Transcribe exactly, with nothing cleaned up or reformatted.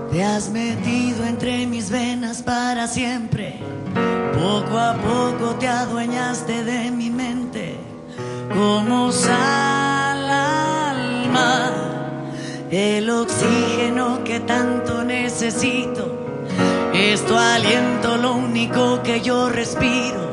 Te has metido entre mis venas para siempre. Poco a poco te adueñaste de mi mente. Como sal al mar, el oxígeno que tanto necesito. Es tu aliento lo único que yo respiro.